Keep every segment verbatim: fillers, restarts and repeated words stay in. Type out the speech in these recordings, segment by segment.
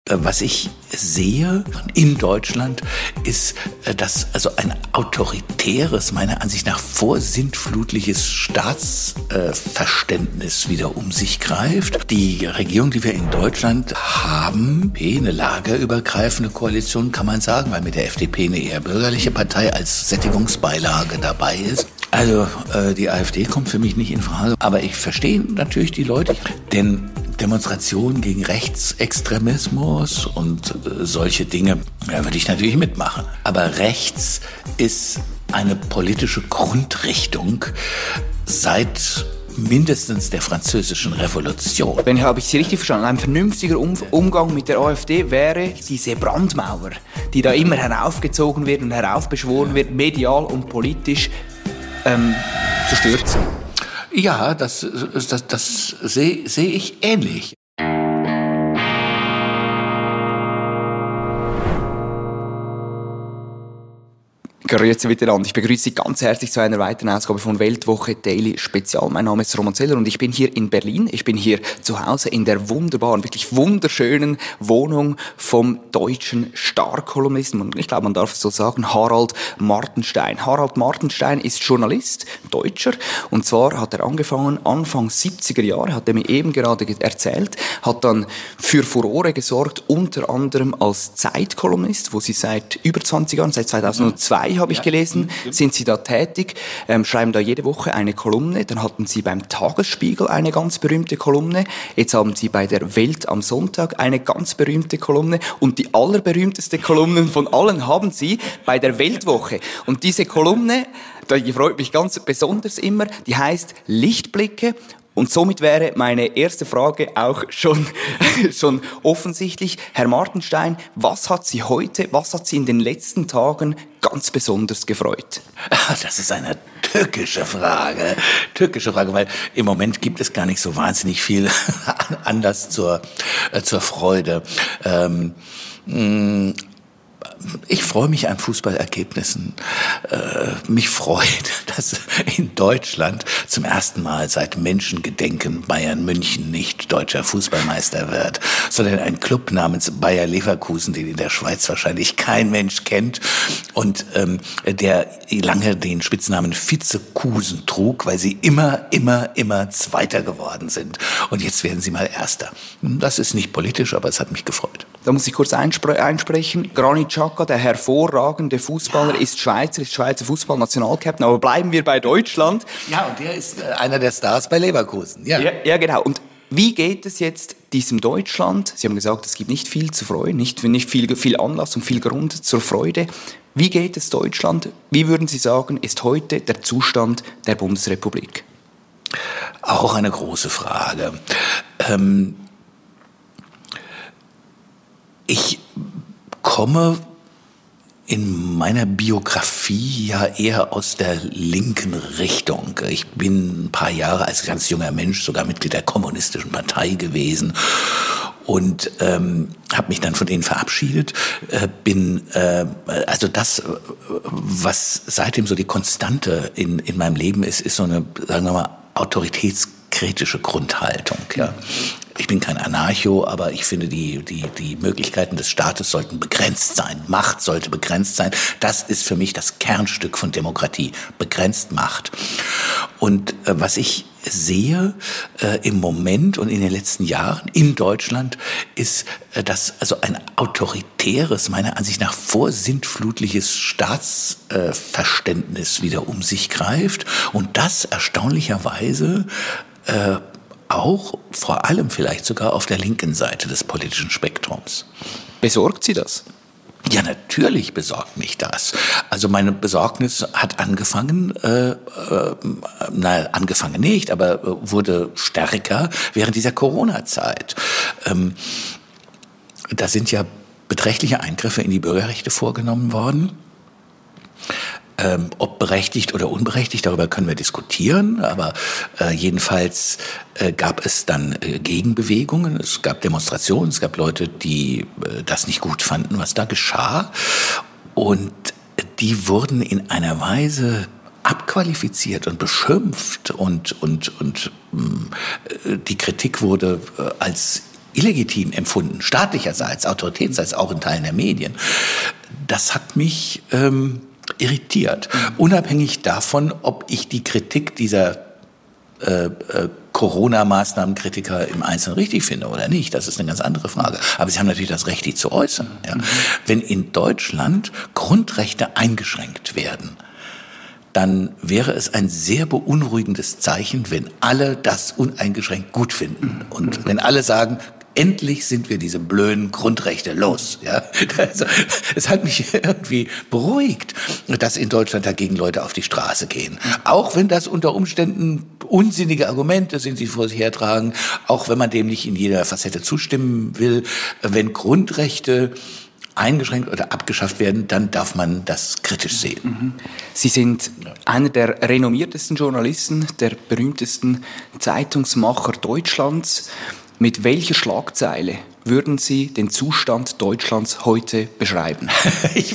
Was ich sehe in Deutschland ist, dass also ein autoritäres, meiner Ansicht nach vorsintflutliches Staatsverständnis wieder um sich greift. Die Regierung, die wir in Deutschland haben, eine lagerübergreifende Koalition, kann man sagen, weil mit der F D P eine eher bürgerliche Partei als Sättigungsbeilage dabei ist. Also äh, die AfD kommt für mich nicht in Frage. Aber ich verstehe natürlich die Leute, denn Demonstrationen gegen Rechtsextremismus und äh, solche Dinge, ja, würde ich natürlich mitmachen. Aber rechts ist eine politische Grundrichtung seit mindestens der französischen Revolution. Wenn habe ich Sie richtig verstanden, ein vernünftiger um- Umgang mit der AfD wäre diese Brandmauer, die da immer heraufgezogen wird und heraufbeschworen wird, medial und politisch ähm, zu stürzen. Ja, das, das, das sehe seh ich ähnlich. Grüezi miteinander. Ich begrüße Sie ganz herzlich zu einer weiteren Ausgabe von Weltwoche Daily Spezial. Mein Name ist Roman Zeller und ich bin hier in Berlin. Ich bin hier zu Hause in der wunderbaren, wirklich wunderschönen Wohnung vom deutschen Star-Kolumnisten. Ich glaube, man darf es so sagen, Harald Martenstein. Harald Martenstein ist Journalist, Deutscher. Und zwar hat er angefangen, Anfang siebziger Jahre, hat er mir eben gerade erzählt, hat dann für Furore gesorgt, unter anderem als Zeitkolumnist, wo sie seit über zwanzig Jahren, seit zweitausendzwei habe ich gelesen, sind Sie da tätig, ähm, schreiben da jede Woche eine Kolumne. Dann hatten Sie beim Tagesspiegel eine ganz berühmte Kolumne. Jetzt haben Sie bei der Welt am Sonntag eine ganz berühmte Kolumne. Und die allerberühmteste Kolumne von allen haben Sie bei der Weltwoche. Und diese Kolumne, die freut mich ganz besonders immer, die heißt Lichtblicke. Und somit wäre meine erste Frage auch schon, schon offensichtlich. Herr Martenstein, was hat Sie heute, was hat Sie in den letzten Tagen ganz besonders gefreut? Das ist eine tückische Frage. Tückische Frage, weil im Moment gibt es gar nicht so wahnsinnig viel Anlass zur, äh, zur Freude. Ähm, mh, Ich freue mich an Fußballergebnissen. Äh, mich freut, dass in Deutschland zum ersten Mal seit Menschengedenken Bayern München nicht deutscher Fußballmeister wird, sondern ein Club namens Bayer Leverkusen, den in der Schweiz wahrscheinlich kein Mensch kennt und ähm, der lange den Spitznamen Vizekusen trug, weil sie immer, immer, immer Zweiter geworden sind. Und jetzt werden sie mal Erster. Das ist nicht politisch, aber es hat mich gefreut. Da muss ich kurz einspre- einsprechen. Granit Xhaka, der hervorragende Fußballer, ist Schweizer, ist Schweizer Fußball-Nationalkapitän. Aber bleiben wir bei Deutschland. Ja, und der ist äh, einer der Stars bei Leverkusen. Ja. Ja, ja, genau. Und wie geht es jetzt diesem Deutschland? Sie haben gesagt, es gibt nicht viel zu freuen, nicht, nicht viel, viel Anlass und viel Grund zur Freude. Wie geht es Deutschland? Wie würden Sie sagen, ist heute der Zustand der Bundesrepublik? Auch eine große Frage. Ähm, ich komme in meiner Biografie ja eher aus der linken Richtung. Ich bin ein paar Jahre als ganz junger Mensch sogar Mitglied der Kommunistischen Partei gewesen und ähm, habe mich dann von denen verabschiedet. Äh, bin äh, also das, was seitdem so die Konstante in in meinem Leben ist, ist so eine, sagen wir mal, autoritätskritische Grundhaltung. Ja. Ich bin kein Anarcho, aber ich finde, die, die, die Möglichkeiten des Staates sollten begrenzt sein. Macht sollte begrenzt sein. Das ist für mich das Kernstück von Demokratie. Begrenzt Macht. Und äh, was ich sehe äh, im Moment und in den letzten Jahren in Deutschland ist, äh, dass also ein autoritäres, meiner Ansicht nach vorsintflutliches Staatsverständnis äh, wieder um sich greift und das erstaunlicherweise äh, auch vor allem vielleicht sogar auf der linken Seite des politischen Spektrums. Besorgt Sie das? Ja, natürlich besorgt mich das. Also meine Besorgnis hat angefangen, äh, äh, na, angefangen nicht, aber äh, wurde stärker während dieser Corona-Zeit. Ähm, da sind ja beträchtliche Eingriffe in die Bürgerrechte vorgenommen worden. Ähm, ob berechtigt oder unberechtigt, darüber können wir diskutieren, aber äh, jedenfalls äh, gab es dann äh, Gegenbewegungen, es gab Demonstrationen, es gab Leute, die äh, das nicht gut fanden, was da geschah, und die wurden in einer Weise abqualifiziert und beschimpft und und und mh, die Kritik wurde äh, als illegitim empfunden, staatlicherseits, autoritätserseits, auch in Teilen der Medien. Das hat mich ähm, irritiert. Unabhängig davon, ob ich die Kritik dieser äh, äh, Corona-Maßnahmenkritiker im Einzelnen richtig finde oder nicht, das ist eine ganz andere Frage. Aber sie haben natürlich das Recht, die zu äußern. Ja. Wenn in Deutschland Grundrechte eingeschränkt werden, dann wäre es ein sehr beunruhigendes Zeichen, wenn alle das uneingeschränkt gut finden. Und wenn alle sagen, endlich sind wir diese blöden Grundrechte los. Ja? Also, es hat mich irgendwie beruhigt, dass in Deutschland dagegen Leute auf die Straße gehen. Auch wenn das unter Umständen unsinnige Argumente sind, die vor sich hertragen, auch wenn man dem nicht in jeder Facette zustimmen will. Wenn Grundrechte eingeschränkt oder abgeschafft werden, dann darf man das kritisch sehen. Sie sind einer der renommiertesten Journalisten, der berühmtesten Zeitungsmacher Deutschlands. Mit welcher Schlagzeile würden Sie den Zustand Deutschlands heute beschreiben? ich,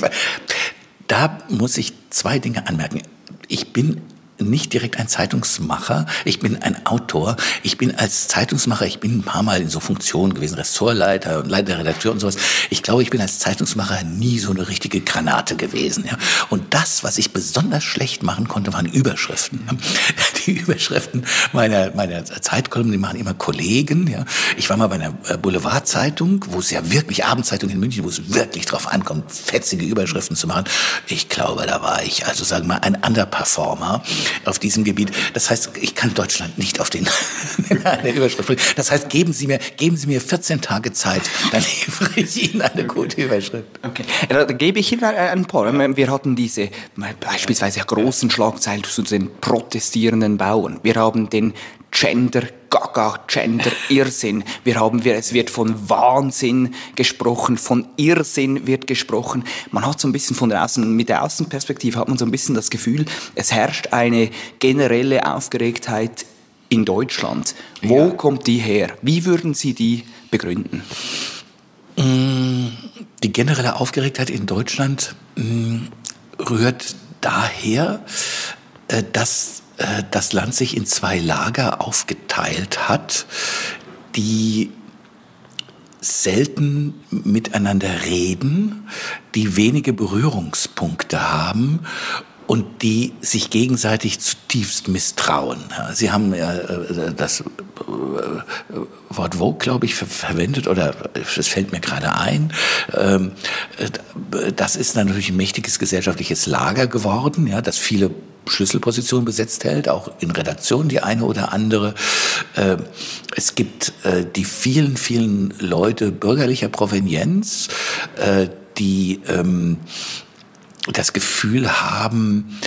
da muss ich zwei Dinge anmerken. Ich bin nicht direkt ein Zeitungsmacher, ich bin ein Autor. Ich bin als Zeitungsmacher, ich bin ein paar Mal in so Funktionen gewesen, Ressortleiter und Leiter, Redakteur und sowas. Ich glaube, ich bin als Zeitungsmacher nie so eine richtige Granate gewesen. Ja. Und das, was ich besonders schlecht machen konnte, waren Überschriften. Ja. Die Überschriften meiner, meiner Zeitkolumnen, die machen immer Kollegen. Ja. Ich war mal bei einer Boulevardzeitung, wo es ja wirklich, Abendzeitung in München, wo es wirklich drauf ankommt, fetzige Überschriften zu machen. Ich glaube, da war ich, also sagen wir mal, ein Underperformer auf diesem Gebiet. Das heißt, ich kann Deutschland nicht auf den eine Überschrift bringen. Das heißt, geben Sie mir, geben Sie mir vierzehn Tage Zeit, dann liefere ich Ihnen eine gute Überschrift. Okay, da gebe ich Ihnen ein paar. Wir hatten diese beispielsweise großen Schlagzeilen zu den protestierenden Bauern. Wir haben den Gender Gaga, Gender Irrsinn. Wir haben, es wird von Wahnsinn gesprochen, von Irrsinn wird gesprochen. Man hat so ein bisschen von der Außen, mit der Außenperspektive hat man so ein bisschen das Gefühl, es herrscht eine generelle Aufgeregtheit in Deutschland. Wo ja. kommt die her? Wie würden Sie die begründen? Die generelle Aufgeregtheit in Deutschland rührt daher, dass das Land sich in zwei Lager aufgeteilt hat, die selten miteinander reden, die wenige Berührungspunkte haben und die sich gegenseitig zutiefst misstrauen. Sie haben ja das Wort Woke, glaube ich, verwendet, oder es fällt mir gerade ein. Das ist natürlich ein mächtiges gesellschaftliches Lager geworden, ja, das viele Schlüsselposition besetzt hält, auch in Redaktionen die eine oder andere. Es gibt die vielen, vielen Leute bürgerlicher Provenienz, die das Gefühl haben,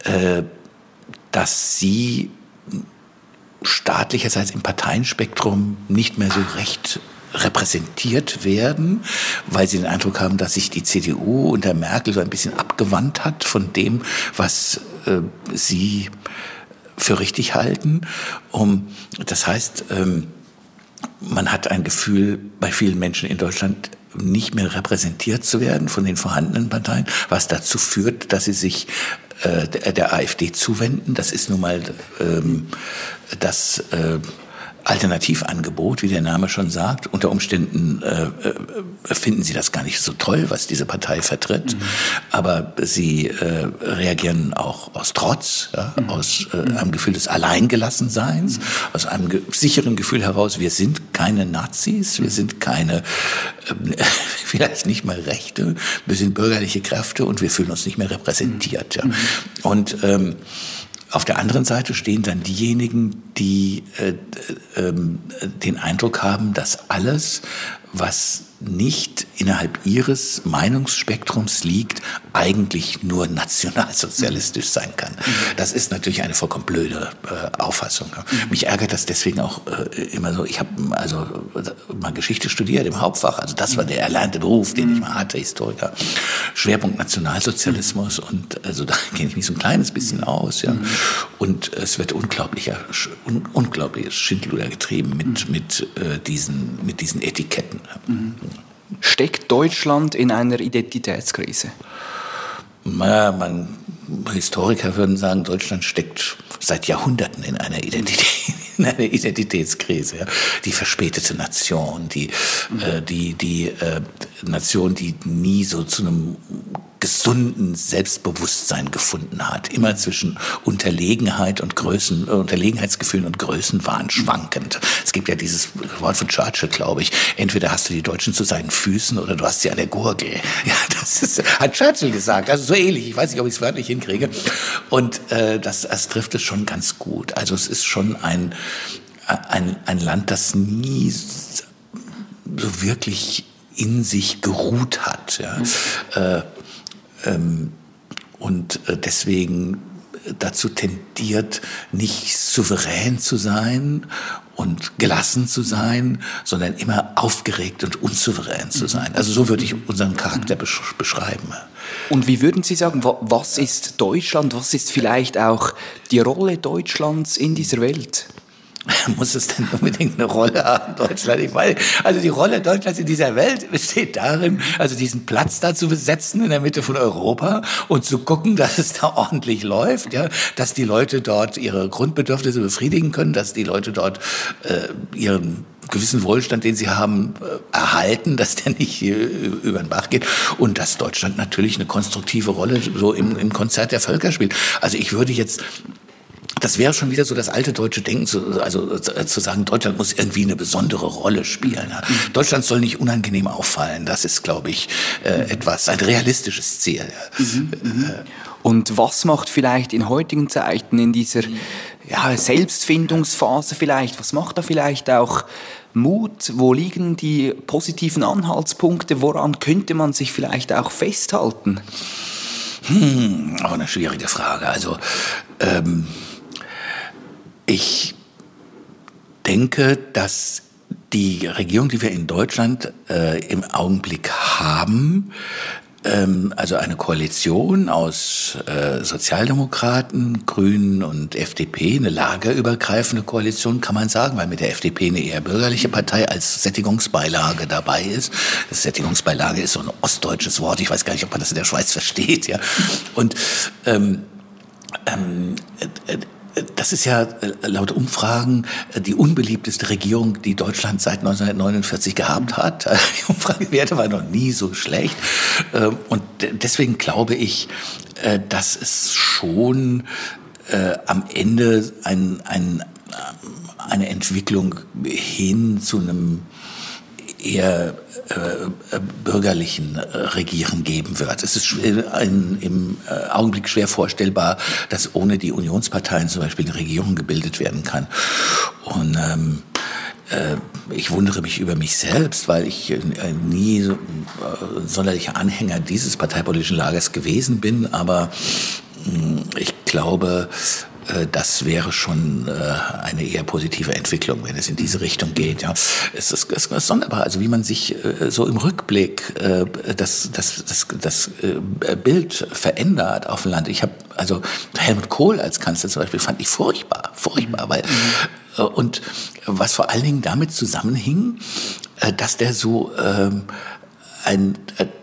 dass sie staatlicherseits im Parteienspektrum nicht mehr so recht repräsentiert werden, weil sie den Eindruck haben, dass sich die C D U unter Merkel so ein bisschen abgewandt hat von dem, was äh, sie für richtig halten. Um, das heißt, ähm, man hat ein Gefühl bei vielen Menschen in Deutschland, nicht mehr repräsentiert zu werden von den vorhandenen Parteien, was dazu führt, dass sie sich äh, der, der AfD zuwenden. Das ist nun mal ähm, das äh, Alternativangebot, wie der Name schon sagt. Unter Umständen äh, äh, finden sie das gar nicht so toll, was diese Partei vertritt. Mhm. Aber sie äh, reagieren auch aus Trotz, ja, mhm. aus äh, einem Gefühl des Alleingelassenseins, mhm. aus einem ge- sicheren Gefühl heraus, wir sind keine Nazis, wir sind keine, äh, vielleicht nicht mal Rechte, wir sind bürgerliche Kräfte und wir fühlen uns nicht mehr repräsentiert. Ja. Mhm. Und ähm, auf der anderen Seite stehen dann diejenigen, die äh, äh, den Eindruck haben, dass alles, was nicht innerhalb ihres Meinungsspektrums liegt, eigentlich nur nationalsozialistisch sein kann. Das ist natürlich eine vollkommen blöde äh, Auffassung. Mich ärgert das deswegen auch äh, immer so. Ich habe also mal Geschichte studiert im Hauptfach, also das war der erlernte Beruf, den ich mal hatte, Historiker. Schwerpunkt Nationalsozialismus, und also da kenne ich mich so ein kleines bisschen aus. Ja. Und es wird unglaublicher, un, unglaubliches Schindluder getrieben mit, mit, äh, diesen, mit diesen Etiketten. Mhm. Steckt Deutschland in einer Identitätskrise? Na, man, Historiker würden sagen, Deutschland steckt seit Jahrhunderten in einer Identität, in eine Identitätskrise. Ja. Die verspätete Nation, die, mhm. äh, die, die äh, Nation, die nie so zu einem gesunden Selbstbewusstsein gefunden hat. Immer zwischen Unterlegenheit und Größen, äh, Unterlegenheitsgefühlen und Größenwahn schwankend. Es gibt ja dieses Wort von Churchill, glaube ich. Entweder hast du die Deutschen zu seinen Füßen oder du hast sie an der Gurgel. Ja, das ist, hat Churchill gesagt. Also so ähnlich. Ich weiß nicht, ob ich es wörtlich hinkriege. Und äh, das, das trifft es schon ganz gut. Also es ist schon ein, ein, ein Land, das nie so wirklich in sich geruht hat. Ja. Mhm. Äh, und deswegen dazu tendiert, nicht souverän zu sein und gelassen zu sein, sondern immer aufgeregt und unsouverän zu sein. Also so würde ich unseren Charakter beschreiben. Und wie würden Sie sagen, was ist Deutschland, was ist vielleicht auch die Rolle Deutschlands in dieser Welt? Muss es denn unbedingt eine Rolle haben, Deutschland? Ich weiß, also die Rolle Deutschlands in dieser Welt besteht darin, also diesen Platz da zu besetzen in der Mitte von Europa und zu gucken, dass es da ordentlich läuft, ja, dass die Leute dort ihre Grundbedürfnisse befriedigen können, dass die Leute dort äh, ihren gewissen Wohlstand, den sie haben, äh, erhalten, dass der nicht äh, über den Bach geht und dass Deutschland natürlich eine konstruktive Rolle so im, im Konzert der Völker spielt. Also ich würde jetzt Das wäre schon wieder so das alte deutsche Denken, zu, also zu sagen, Deutschland muss irgendwie eine besondere Rolle spielen. Mhm. Deutschland soll nicht unangenehm auffallen. Das ist, glaube ich, äh, etwas, ein realistisches Ziel. Mhm. Mhm. Und was macht vielleicht in heutigen Zeiten, in dieser ja, Selbstfindungsphase vielleicht, was macht da vielleicht auch Mut? Wo liegen die positiven Anhaltspunkte? Woran könnte man sich vielleicht auch festhalten? Hm, auch eine schwierige Frage. Also, ähm, ich denke, dass die Regierung, die wir in Deutschland äh, im Augenblick haben, ähm, also eine Koalition aus äh, Sozialdemokraten, Grünen und F D P, eine lagerübergreifende Koalition, kann man sagen, weil mit der F D P eine eher bürgerliche Partei als Sättigungsbeilage dabei ist. Das Sättigungsbeilage ist so ein ostdeutsches Wort, ich weiß gar nicht, ob man das in der Schweiz versteht. Ja. Und ähm, ähm, äh, das ist ja laut Umfragen die unbeliebteste Regierung, die Deutschland seit neunzehnhundertneunundvierzig gehabt hat. Die Umfragewerte waren noch nie so schlecht. Und deswegen glaube ich, dass es schon am Ende ein, ein, eine Entwicklung hin zu einem eher äh, bürgerlichen äh, Regieren geben wird. Es ist schwer, ein, im äh, Augenblick schwer vorstellbar, dass ohne die Unionsparteien zum Beispiel eine Regierung gebildet werden kann. Und ähm, äh, ich wundere mich über mich selbst, weil ich äh, nie so, äh, sonderlicher Anhänger dieses parteipolitischen Lagers gewesen bin, aber mh, ich glaube, das wäre schon eine eher positive Entwicklung, wenn es in diese Richtung geht. Ja, es ist, es ist sonderbar, also wie man sich so im Rückblick das, das, das, das Bild verändert auf dem Land. Ich habe also Helmut Kohl als Kanzler zum Beispiel fand ich furchtbar, furchtbar, weil mhm. und was vor allen Dingen damit zusammenhing, dass der so ein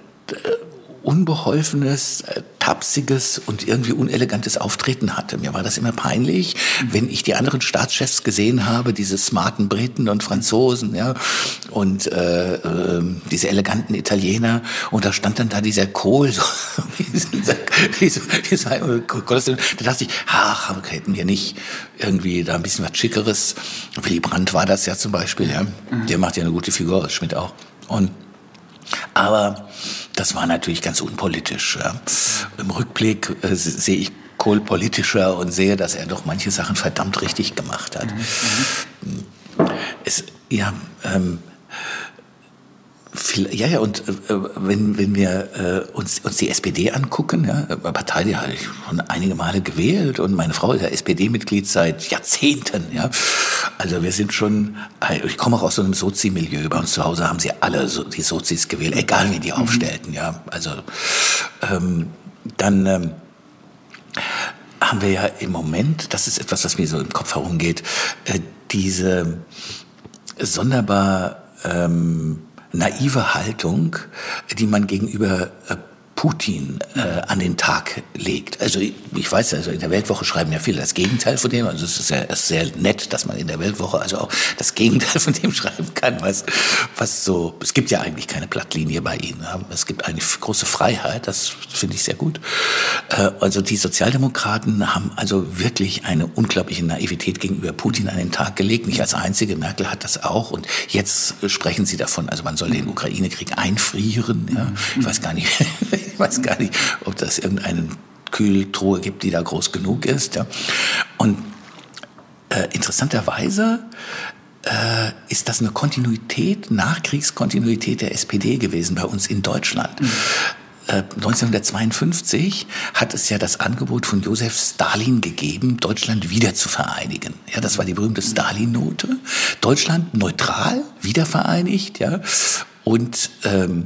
unbeholfenes, tapsiges und irgendwie unelegantes Auftreten hatte. Mir war das immer peinlich, mhm. wenn ich die anderen Staatschefs gesehen habe, diese smarten Briten und Franzosen, ja, und äh, äh, diese eleganten Italiener, und da stand dann da dieser Kohl, so, dieser, dieser, dieser, da dachte ich, ach, hätten wir nicht irgendwie da ein bisschen was Schickeres. Willy Brandt war das ja zum Beispiel, ja, mhm. der macht ja eine gute Figur, Schmidt auch. Und aber das war natürlich ganz unpolitisch. Ja. Im Rückblick äh, sehe ich Kohl politischer und sehe, dass er doch manche Sachen verdammt richtig gemacht hat. Mhm. Es, ja, ähm, viel, ja, ja, und äh, wenn, wenn wir äh, uns, uns die S P D angucken, ja, Partei, die habe ich schon einige Male gewählt und meine Frau ist ja S P D-Mitglied seit Jahrzehnten, ja. Also wir sind schon, ich komme auch aus so einem Sozi-Milieu, bei uns zu Hause haben sie alle so die Sozis gewählt, egal wie die mhm. aufstellten, ja. Also ähm, dann ähm, haben wir ja im Moment, das ist etwas, was mir so im Kopf herumgeht, äh, diese sonderbar ähm, naive Haltung, die man gegenüber äh, Putin äh, an den Tag legt. Also ich, ich weiß, also in der Weltwoche schreiben ja viele das Gegenteil von dem. Also es ist ja es ist sehr nett, dass man in der Weltwoche also auch das Gegenteil von dem schreiben kann, was, was so, es gibt ja eigentlich keine Blattlinie bei ihnen. Es gibt eine große Freiheit, das finde ich sehr gut. Äh, also die Sozialdemokraten haben also wirklich eine unglaubliche Naivität gegenüber Putin an den Tag gelegt. Nicht als einzige, Merkel hat das auch. Und jetzt sprechen sie davon, also man soll den Ukraine-Krieg einfrieren. Ja. Ich weiß gar nicht, ich weiß gar nicht, ob das irgendeine Kühltruhe gibt, die da groß genug ist. Ja. Und äh, interessanterweise äh, ist das eine Kontinuität, Nachkriegskontinuität der S P D gewesen bei uns in Deutschland. Mhm. neunzehnhundertzweiundfünfzig hat es ja das Angebot von Josef Stalin gegeben, Deutschland wieder zu vereinigen. Ja, das war die berühmte Stalin-Note. Deutschland neutral, wiedervereinigt, ja. Und ähm,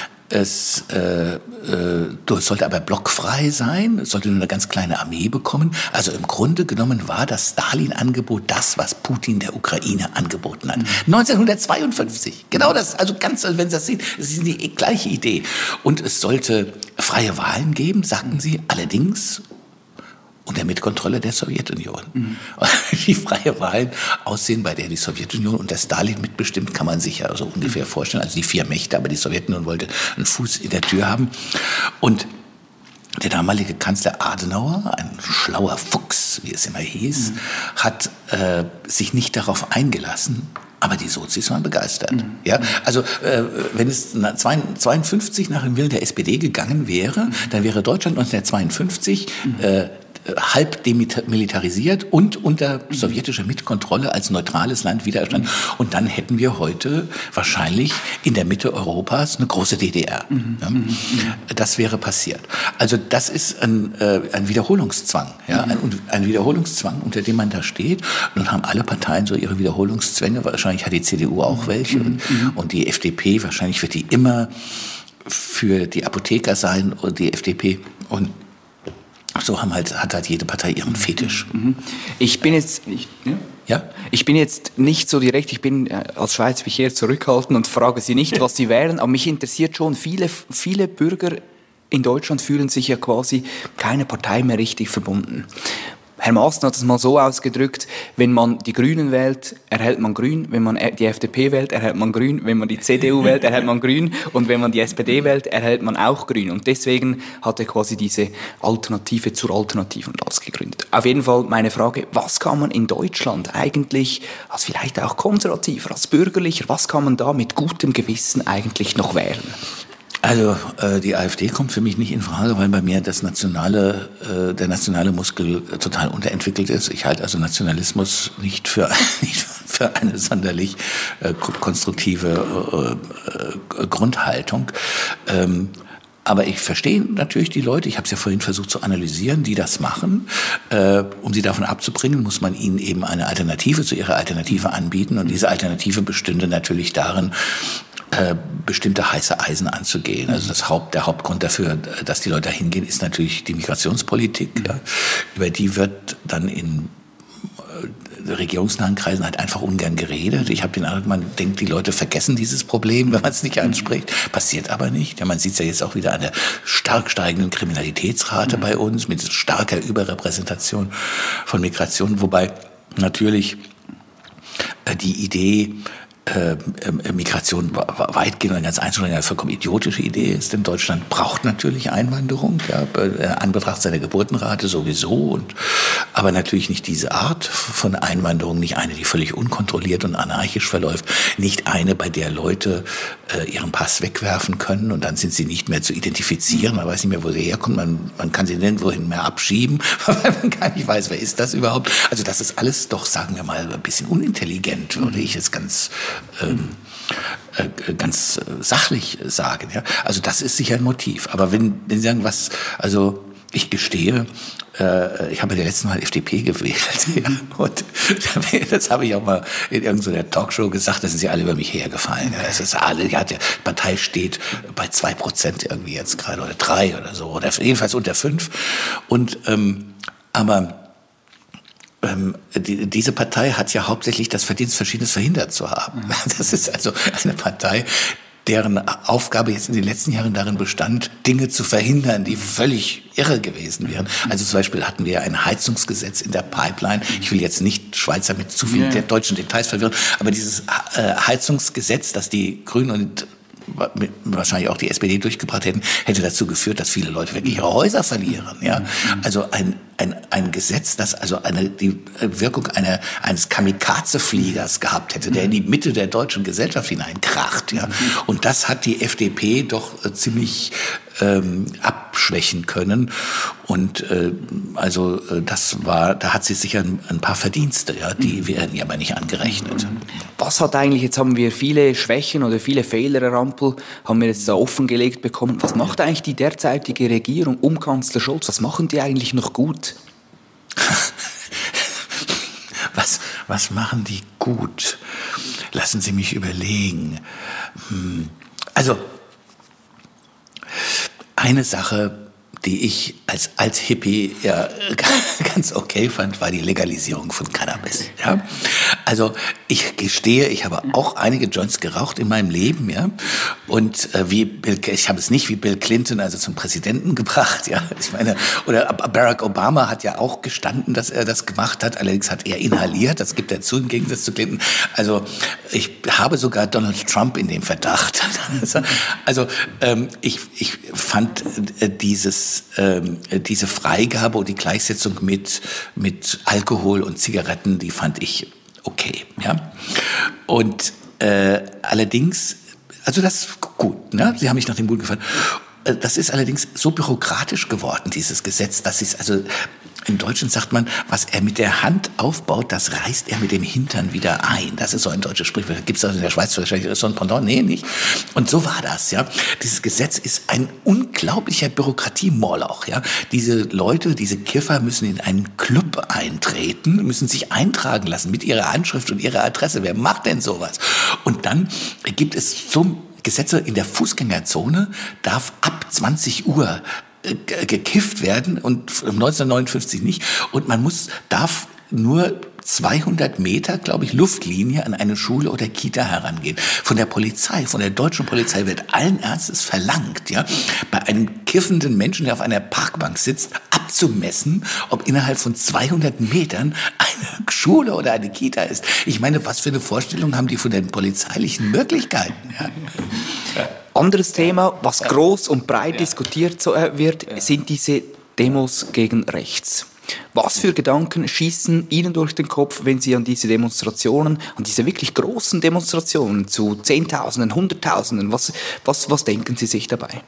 es äh, äh, sollte aber blockfrei sein, es sollte nur eine ganz kleine Armee bekommen. Also im Grunde genommen war das Stalin-Angebot das, was Putin der Ukraine angeboten hat. Mhm. neunzehnhundertzweiundfünfzig, genau das, also ganz, wenn Sie das sehen, es ist die gleiche Idee. Und es sollte freie Wahlen geben, sagten sie, allerdings unter Mitkontrolle der Sowjetunion. Mhm. Wie freie Wahlen aussehen, bei der die Sowjetunion und der Stalin mitbestimmt, kann man sich ja so ungefähr vorstellen. Also die vier Mächte, aber die Sowjetunion wollte einen Fuß in der Tür haben. Und der damalige Kanzler Adenauer, ein schlauer Fuchs, wie es immer hieß, mhm. hat äh, sich nicht darauf eingelassen. Aber die Sozis waren begeistert. Mhm. Ja, also äh, wenn es zweiundfünfzig nach dem Willen der S P D gegangen wäre, mhm. dann wäre Deutschland neunzehnhundertzweiundfünfzig mhm. äh, halb demilitarisiert und unter sowjetischer Mitkontrolle als neutrales Land widerstand. Und dann hätten wir heute wahrscheinlich in der Mitte Europas eine große D D R. Mhm. Ja? Mhm. Das wäre passiert. Also das ist ein, äh, ein Wiederholungszwang, ja? ein, ein Wiederholungszwang, unter dem man da steht. Nun haben alle Parteien so ihre Wiederholungszwänge. Wahrscheinlich hat die C D U auch welche. Mhm. Und, und die F D P, wahrscheinlich wird die immer für die Apotheker sein und die F D P. Und so haben halt, hat halt jede Partei ihren Fetisch. Ich bin jetzt, ich, ja? Ja? Ich bin jetzt nicht so direkt, ich bin äh, als Schweizer bin ich eher zurückhaltend und frage Sie nicht, was Sie wären, aber mich interessiert schon, viele, viele Bürger in Deutschland fühlen sich ja quasi keine Partei mehr richtig verbunden. Herr Maaßen hat es mal so ausgedrückt, wenn man die Grünen wählt, erhält man Grün, wenn man die F D P wählt, erhält man Grün, wenn man die C D U wählt, erhält man Grün und wenn man die S P D wählt, erhält man auch Grün. Und deswegen hat er quasi diese Alternative zur Alternativen das gegründet. Auf jeden Fall meine Frage, was kann man in Deutschland eigentlich, als vielleicht auch konservativer, als bürgerlicher, was kann man da mit gutem Gewissen eigentlich noch wählen? Also äh, die AfD kommt für mich nicht in Frage, weil bei mir das nationale, äh, der nationale Muskel äh, total unterentwickelt ist. Ich halte also Nationalismus nicht für, nicht für eine sonderlich äh, konstruktive äh, äh, Grundhaltung. Ähm, Aber ich verstehe natürlich die Leute, ich habe es ja vorhin versucht zu analysieren, die das machen. Äh, um sie davon abzubringen, muss man ihnen eben eine Alternative zu ihrer Alternative anbieten. Und diese Alternative bestünde natürlich darin, äh, bestimmte heiße Eisen anzugehen. Also das Haupt, der Hauptgrund dafür, dass die Leute da hingehen, ist natürlich die Migrationspolitik. Ja. Über die wird dann in regierungsnahen Kreisen halt einfach ungern geredet. Ich habe den Eindruck, man denkt, die Leute vergessen dieses Problem, wenn man es nicht anspricht. Passiert aber nicht. Ja, man sieht es ja jetzt auch wieder an der stark steigenden Kriminalitätsrate mhm. bei uns, mit starker Überrepräsentation von Migration. Wobei natürlich äh, die Idee, Äh, äh, Migration weitgehend und ganz einzeln eine vollkommen idiotische Idee ist, denn Deutschland braucht natürlich Einwanderung, ja, an Betracht seiner Geburtenrate sowieso, und aber natürlich nicht diese Art von Einwanderung, nicht eine, die völlig unkontrolliert und anarchisch verläuft, nicht eine, bei der Leute äh, ihren Pass wegwerfen können und dann sind sie nicht mehr zu identifizieren, man weiß nicht mehr, wo sie herkommen, man, man kann sie nirgendwohin mehr abschieben, weil man gar nicht weiß, wer ist das überhaupt. Also das ist alles doch, sagen wir mal, ein bisschen unintelligent, würde ich es ganz Ähm, äh, ganz sachlich sagen. Ja? Also das ist sicher ein Motiv. Aber wenn, wenn Sie sagen, was, also ich gestehe, äh, ich habe ja letzten Mal F D P gewählt. Ja? Und das habe ich auch mal in irgendeiner Talkshow gesagt, da sind sie alle über mich hergefallen. Ja? Das ist alle, ja, die Partei steht bei zwei Prozent irgendwie jetzt gerade oder drei oder so, oder jedenfalls unter fünf. Und ähm, aber Ähm, die, diese Partei hat ja hauptsächlich das Verdienst, Verschiedenes verhindert zu haben. Das ist also eine Partei, deren Aufgabe jetzt in den letzten Jahren darin bestand, Dinge zu verhindern, die völlig irre gewesen wären. Also zum Beispiel hatten wir ein Heizungsgesetz in der Pipeline. Ich will jetzt nicht Schweizer mit zu vielen ja. deutschen Details verwirren, aber dieses äh, Heizungsgesetz, das die Grünen und wahrscheinlich auch die S P D durchgebracht hätten, hätte dazu geführt, dass viele Leute wirklich ihre Häuser verlieren. Ja? Also ein, ein, ein Gesetz, das also eine, die Wirkung einer, eines Kamikaze-Fliegers gehabt hätte, der in die Mitte der deutschen Gesellschaft hineinkracht. Ja? Und das hat die F D P doch äh, ziemlich ähm, abschwächen können. Und äh, also äh, das war, da hat sie sicher ein, ein paar Verdienste, ja, die werden ihr aber nicht angerechnet. Was hat eigentlich, jetzt haben wir viele Schwächen oder viele Fehler, Herr Rampel, haben wir jetzt da offengelegt bekommen. Was macht eigentlich die derzeitige Regierung um Kanzler Scholz? Was machen die eigentlich noch gut? was, was machen die gut? Lassen Sie mich überlegen. Hm. Also, eine Sache, die ich als, als Hippie ja ganz okay fand, war die Legalisierung von Cannabis. Ja? Also ich gestehe, ich habe auch einige Joints geraucht in meinem Leben, ja. Und äh, wie Bill, ich habe es nicht wie Bill Clinton also zum Präsidenten gebracht, ja. Ich meine, oder Barack Obama hat ja auch gestanden, dass er das gemacht hat. Allerdings hat er inhaliert. Das gibt er zu im Gegensatz zu Clinton. Also ich habe sogar Donald Trump in dem Verdacht. Also ähm, ich ich fand äh, dieses ähm, diese Freigabe und die Gleichsetzung mit mit Alkohol und Zigaretten, die fand ich okay, ja. Und äh, allerdings, also das ist gut, ne? Sie haben mich nach dem Mut gefallen. Das ist allerdings so bürokratisch geworden, dieses Gesetz, dass es also im Deutschen sagt man, was er mit der Hand aufbaut, das reißt er mit dem Hintern wieder ein. Das ist so ein deutsches Sprichwort. Gibt es das in der Schweiz wahrscheinlich so ein Pendant? Nee, nicht. Und so war das, ja. Dieses Gesetz ist ein unglaublicher Bürokratiemoloch, ja. Diese Leute, diese Kiffer müssen in einen Club eintreten, müssen sich eintragen lassen mit ihrer Anschrift und ihrer Adresse. Wer macht denn sowas? Und dann gibt es so Gesetze in der Fußgängerzone, darf ab zwanzig Uhr gekifft werden und neunzehnhundertneunundfünfzig nicht. Und man muss, darf nur zweihundert Meter, glaube ich, Luftlinie an eine Schule oder Kita herangehen. Von der Polizei, von der deutschen Polizei wird allen Ernstes verlangt, ja, bei einem kiffenden Menschen, der auf einer Parkbank sitzt, abzumessen, ob innerhalb von zweihundert Metern eine Schule oder eine Kita ist. Ich meine, was für eine Vorstellung haben die von den polizeilichen Möglichkeiten? Ja. Ja. Anderes Thema, was groß und breit ja. diskutiert wird, ja. sind diese Demos gegen rechts. Was für Gedanken schießen Ihnen durch den Kopf, wenn Sie an diese Demonstrationen, an diese wirklich großen Demonstrationen zu Zehntausenden, Hunderttausenden, was, was, was denken Sie sich dabei?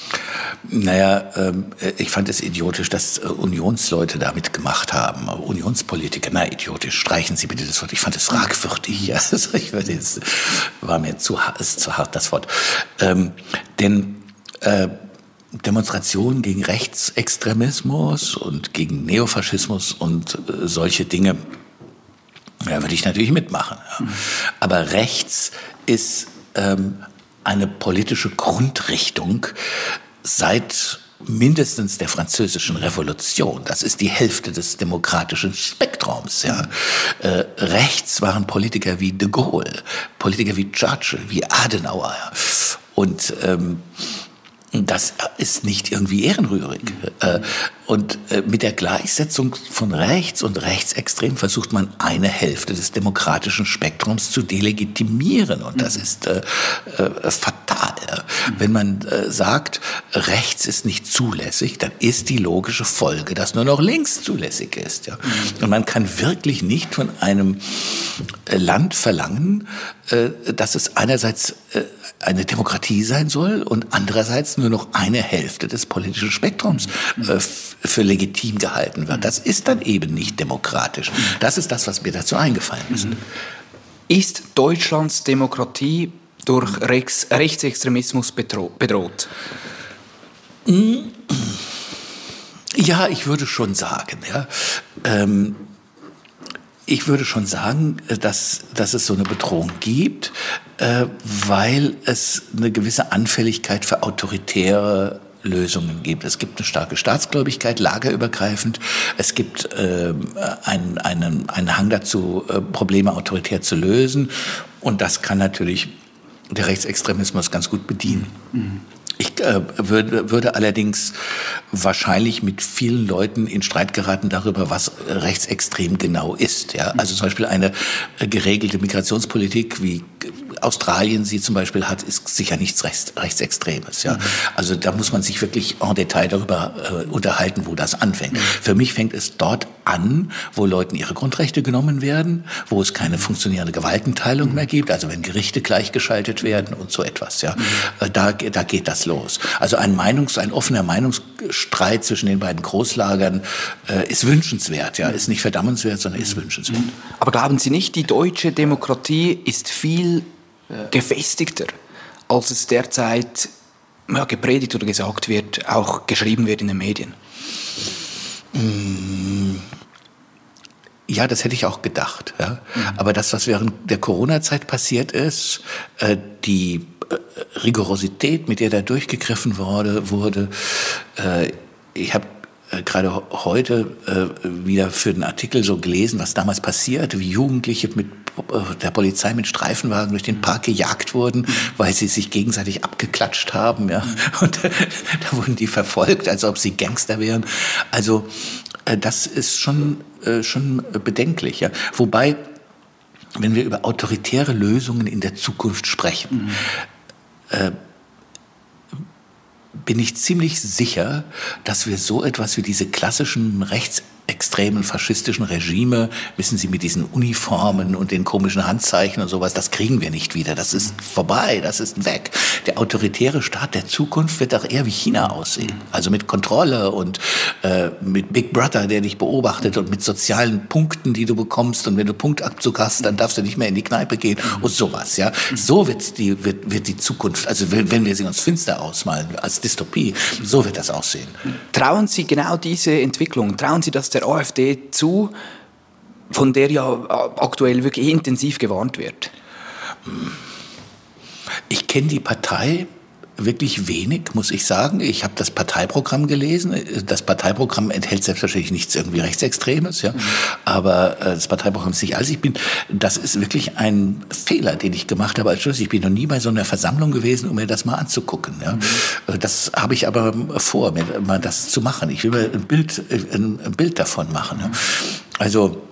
Naja, ähm, ich fand es idiotisch, dass äh, Unionsleute da mitgemacht haben. Unionspolitiker, na idiotisch, streichen Sie bitte das Wort. Ich fand es fragwürdig. Ja. Also ich würde jetzt, war mir zu, ist zu hart, das Wort. Ähm, denn äh, Demonstrationen gegen Rechtsextremismus und gegen Neofaschismus und äh, solche Dinge, ja, würde ich natürlich mitmachen. Ja. Aber rechts ist ähm, eine politische Grundrichtung seit mindestens der Französischen Revolution. Das ist die Hälfte des demokratischen Spektrums. Ja. Äh, rechts waren Politiker wie de Gaulle, Politiker wie Churchill, wie Adenauer. Ja. Und ähm, das ist nicht irgendwie ehrenrührig. Mhm. Und mit der Gleichsetzung von rechts und rechtsextrem versucht man, eine Hälfte des demokratischen Spektrums zu delegitimieren. Und das ist äh, äh, fatal. Mhm. Wenn man äh, sagt, rechts ist nicht zulässig, dann ist die logische Folge, dass nur noch links zulässig ist. Ja? Mhm. Und man kann wirklich nicht von einem Land verlangen, äh, dass es einerseits äh, eine Demokratie sein soll und andererseits nur noch eine Hälfte des politischen Spektrums äh, für legitim gehalten wird. Das ist dann eben nicht demokratisch. Das ist das, was mir dazu eingefallen ist. Ist Deutschlands Demokratie durch Rechts- Rechtsextremismus bedroht? Ja, ich würde schon sagen, ja. Ähm, Ich würde schon sagen, dass, dass es so eine Bedrohung gibt, äh, weil es eine gewisse Anfälligkeit für autoritäre Lösungen gibt. Es gibt eine starke Staatsgläubigkeit, lagerübergreifend. Es gibt äh, einen, einen, einen Hang dazu, äh, Probleme autoritär zu lösen. Und das kann natürlich der Rechtsextremismus ganz gut bedienen. Mhm. Ich äh, würde, würde allerdings wahrscheinlich mit vielen Leuten in Streit geraten darüber, was rechtsextrem genau ist. Ja? Also zum Beispiel eine äh, geregelte Migrationspolitik, wie Australien sie zum Beispiel hat, ist sicher nichts Rechts, Rechtsextremes. Ja? Mhm. Also da muss man sich wirklich en Detail darüber äh, unterhalten, wo das anfängt. Mhm. Für mich fängt es dort an, wo Leuten ihre Grundrechte genommen werden, wo es keine funktionierende Gewaltenteilung mhm. mehr gibt, also wenn Gerichte gleichgeschaltet werden und so etwas. Ja? Mhm. Äh, da, da geht das los. Also ein Meinungs-, ein offener Meinungsstreit zwischen den beiden Großlagern äh, ist wünschenswert, ja, ist nicht verdammenswert, sondern ist wünschenswert. Aber glauben Sie nicht, die deutsche Demokratie ist viel gefestigter, als es derzeit ja, gepredigt oder gesagt wird, auch geschrieben wird in den Medien? Ja, das hätte ich auch gedacht. Ja. Mhm. Aber das, was während der Corona-Zeit passiert ist, äh, die äh, Rigorosität, mit der da durchgegriffen wurde, wurde äh, ich habe äh, gerade heute äh, wieder für einen Artikel so gelesen, was damals passierte, wie Jugendliche mit der Polizei mit Streifenwagen durch den Park gejagt wurden, weil sie sich gegenseitig abgeklatscht haben. Ja. Und äh, da wurden die verfolgt, als ob sie Gangster wären. Also äh, das ist schon, äh, schon bedenklich. Ja. Wobei, wenn wir über autoritäre Lösungen in der Zukunft sprechen, mhm. äh, bin ich ziemlich sicher, dass wir so etwas wie diese klassischen rechtsextremen faschistischen Regime, wissen Sie, mit diesen Uniformen und den komischen Handzeichen und sowas, das kriegen wir nicht wieder. Das ist vorbei, das ist weg. Der autoritäre Staat der Zukunft wird doch eher wie China aussehen. Also mit Kontrolle und äh, mit Big Brother, der dich beobachtet und mit sozialen Punkten, die du bekommst. Und wenn du Punktabzug hast, dann darfst du nicht mehr in die Kneipe gehen und sowas. Ja, so wird die wird, wird die Zukunft. Also wenn, wenn wir sie uns finster ausmalen als Dystopie, so wird das aussehen. Trauen Sie genau diese Entwicklung, trauen Sie das der AfD zu, von der ja aktuell wirklich intensiv gewarnt wird? Ich kenne die Partei wirklich wenig, muss ich sagen. Ich habe das Parteiprogramm gelesen. Das Parteiprogramm enthält selbstverständlich nichts irgendwie Rechtsextremes, ja. Mhm. Aber äh, das Parteiprogramm ist nicht alles. Ich bin, das ist wirklich ein Fehler, den ich gemacht habe als Journalist. Ich bin noch nie bei so einer Versammlung gewesen, um mir das mal anzugucken. Ja. Mhm. Das habe ich aber vor, mir mal das zu machen. Ich will mir ein Bild, ein, ein Bild davon machen. Ja. Also